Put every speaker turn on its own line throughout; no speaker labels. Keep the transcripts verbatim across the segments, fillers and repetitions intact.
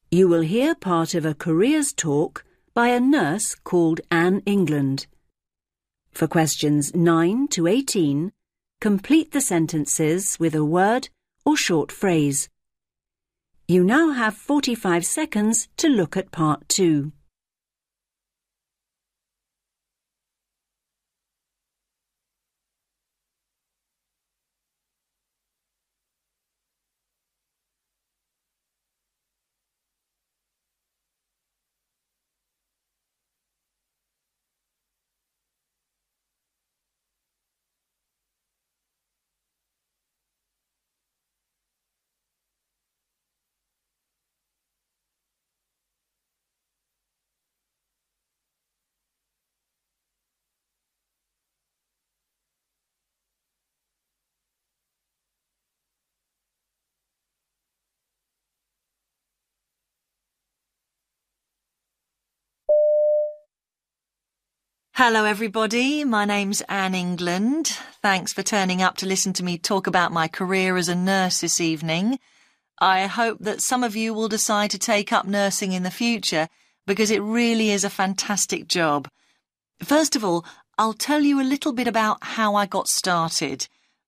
You will hear part of a careers talk by a nurse called Anne England. For questions nine to eighteen, complete the sentences with a word or short phrase. You now have forty-five seconds to look at part two.
Hello everybody, my name's Anne England. Thanks for turning up to listen to me talk about my career as a nurse this evening. I hope that some of you will decide to take up nursing in the future because it really is a fantastic job. First of all, I'll tell you a little bit about how I got started.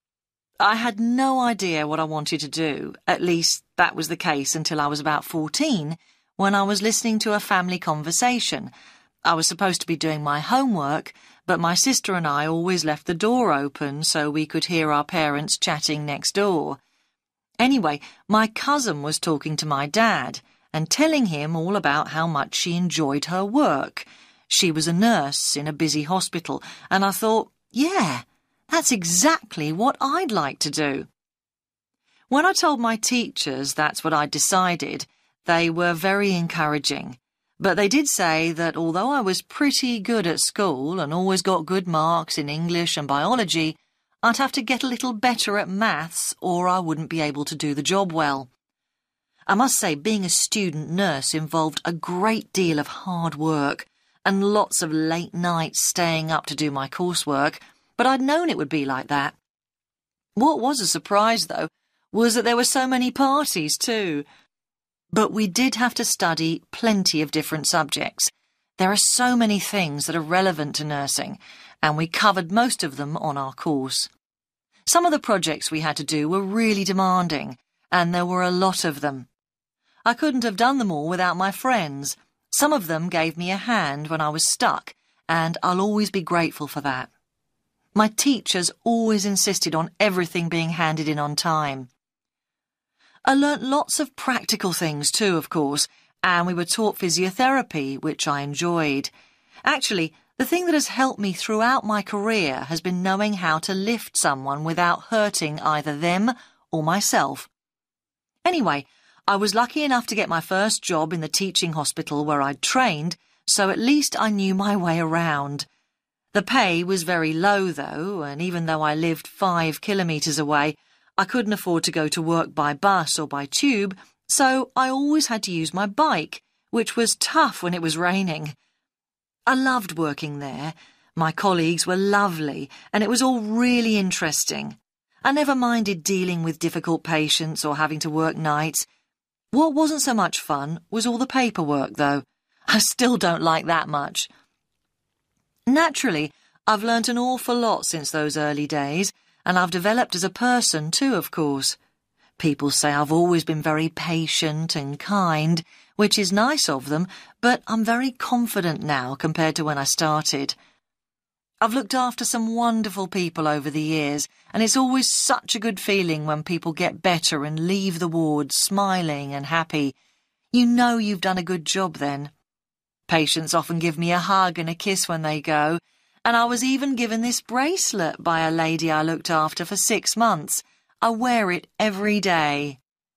I had no idea what I wanted to do, at least that was the case until I was about fourteen, when I was listening to a family conversation. I was supposed to be doing my homework, but my sister and I always left the door open so we could hear our parents chatting next door. Anyway, my cousin was talking to my dad and telling him all about how much she enjoyed her work. She was a nurse in a busy hospital, and I thought, yeah, that's exactly what I'd like to do. When I told my teachers that's what I'd decided, they were very encouraging. But they did say that although I was pretty good at school and always got good marks in English and biology, I'd have to get a little better at maths or I wouldn't be able to do the job well. I must say, being a student nurse involved a great deal of hard work and lots of late nights staying up to do my coursework, but I'd known it would be like that. What was a surprise, though, was that there were so many parties too. But we did have to study plenty of different subjects. There are so many things that are relevant to nursing, and we covered most of them on our course. Some of the projects we had to do were really demanding, and there were a lot of them. I couldn't have done them all without my friends. Some of them gave me a hand when I was stuck, and I'll always be grateful for that. My teachers always insisted on everything being handed in on time. I learnt lots of practical things too, of course, and we were taught physiotherapy, which I enjoyed. Actually, the thing that has helped me throughout my career has been knowing how to lift someone without hurting either them or myself. Anyway, I was lucky enough to get my first job in the teaching hospital where I'd trained, so at least I knew my way around. The pay was very low, though, and even though I lived five kilometres away, I couldn't afford to go to work by bus or by tube, so I always had to use my bike, which was tough when it was raining. I loved working there. My colleagues were lovely, and it was all really interesting. I never minded dealing with difficult patients or having to work nights. What wasn't so much fun was all the paperwork, though. I still don't like that much. Naturally, I've learnt an awful lot since those early days, and I've developed as a person too, of course. People say I've always been very patient and kind, which is nice of them, but I'm very confident now compared to when I started. I've looked after some wonderful people over the years, and it's always such a good feeling when people get better and leave the ward smiling and happy. You know you've done a good job then. Patients often give me a hug and a kiss when they go, and I was even given this bracelet by a lady I looked after for six months. I wear it every day.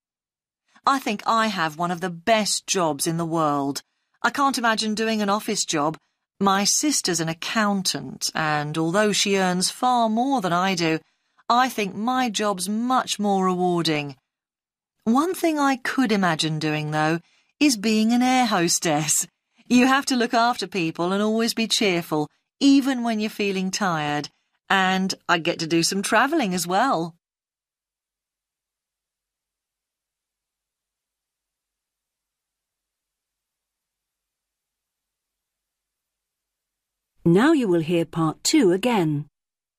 I think I have one of the best jobs in the world. I can't imagine doing an office job. My sister's an accountant, and although she earns far more than I do, I think my job's much more rewarding. One thing I could imagine doing, though, is being an air hostess. You have to look after people and always be cheerful, even when you're feeling tired, and I get to do some travelling as well.
Now you will hear part two again.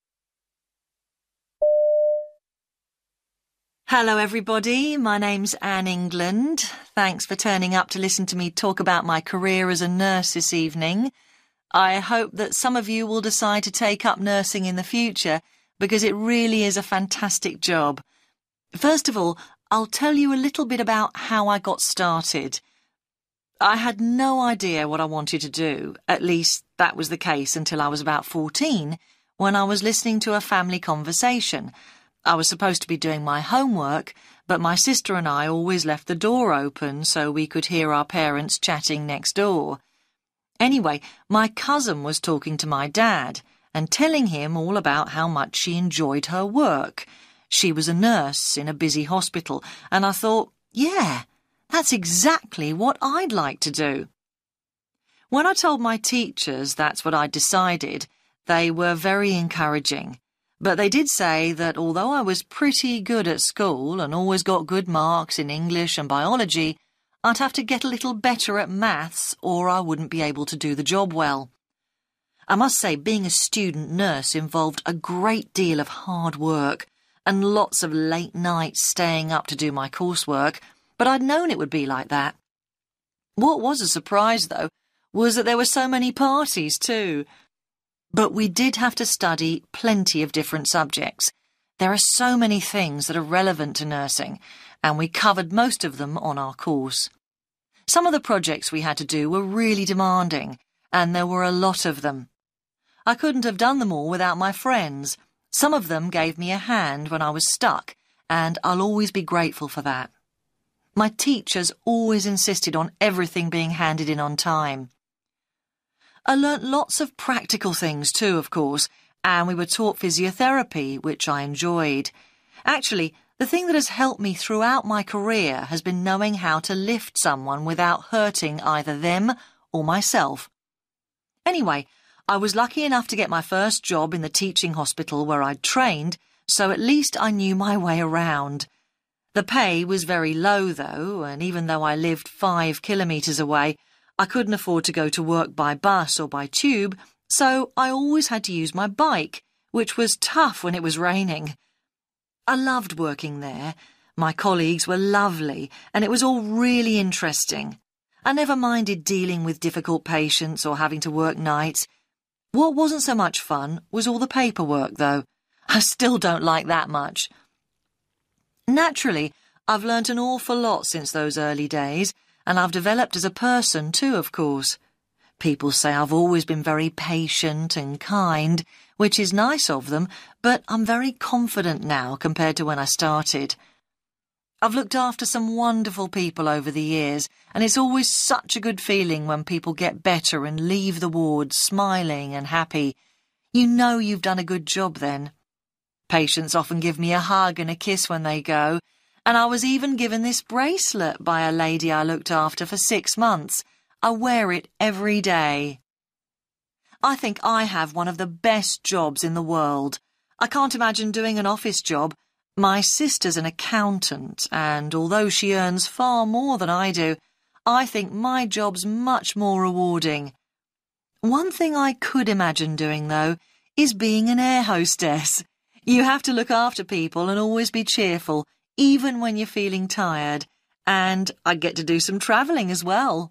Hello everybody, my name's Anne England. Thanks for turning up to listen to me talk about my career as a nurse this evening. I hope that some of you will decide to take up nursing in the future because it really is a fantastic job. First of all, I'll tell you a little bit about how I got started. I had no idea what I wanted to do, at least that was the case until I was about fourteen, when I was listening to a family conversation. I was supposed to be doing my homework, but my sister and I always left the door open so we could hear our parents chatting next door. Anyway, my cousin was talking to my dad and telling him all about how much she enjoyed her work. She was a nurse in a busy hospital, and I thought, yeah, that's exactly what I'd like to do. When I told my teachers that's what I'd decided, they were very encouraging. But they did say that although I was pretty good at school and always got good marks in English and biology, I'd have to get a little better at maths or I wouldn't be able to do the job well. I must say being a student nurse involved a great deal of hard work and lots of late nights staying up to do my coursework, but I'd known it would be like that. What was a surprise, though, was that there were so many parties too. But we did have to study plenty of different subjects. There are so many things that are relevant to nursing, and we covered most of them on our course. Some of the projects we had to do were really demanding, and there were a lot of them. I couldn't have done them all without my friends. Some of them gave me a hand when I was stuck, and I'll always be grateful for that. My teachers always insisted on everything being handed in on time. I learnt lots of practical things too, of course, and we were taught physiotherapy, which I enjoyed. Actually, the thing that has helped me throughout my career has been knowing how to lift someone without hurting either them or myself. Anyway, I was lucky enough to get my first job in the teaching hospital where I'd trained, so at least I knew my way around. The pay was very low, though, and even though I lived five kilometres away, I couldn't afford to go to work by bus or by tube, so I always had to use my bike, which was tough when it was raining. I loved working there. My colleagues were lovely, and it was all really interesting. I never minded dealing with difficult patients or having to work nights. What wasn't so much fun was all the paperwork, though. I still don't like that much. Naturally, I've learnt an awful lot since those early days, and I've developed as a person too, of course. People say I've always been very patient and kind, which is nice of them, but I'm very confident now compared to when I started. I've looked after some wonderful people over the years, and it's always such a good feeling when people get better and leave the ward smiling and happy. You know you've done a good job then. Patients often give me a hug and a kiss when they go, and I was even given this bracelet by a lady I looked after for six months. I wear it every day. I think I have one of the best jobs in the world. I can't imagine doing an office job. My sister's an accountant, and although she earns far more than I do, I think my job's much more rewarding. One thing I could imagine doing, though, is being an air hostess. You have to look after people and always be cheerful, even when you're feeling tired, and I get to do some travelling as well.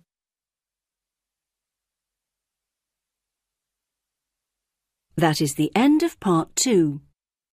That is the end of part two.